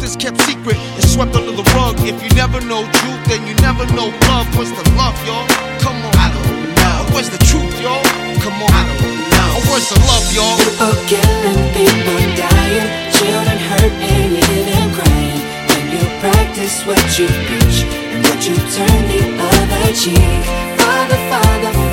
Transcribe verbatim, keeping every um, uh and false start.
is kept secret and swept under the rug. If you never know truth, then you never know love. What's the love, y'all? Come on. I don't know. Where's the truth, y'all? Come on. I don't know. Where's the love, y'all? People killing, people dying, children hurt and you hear them crying. When you practice what you preach and what you turn the other cheek. Father, Father,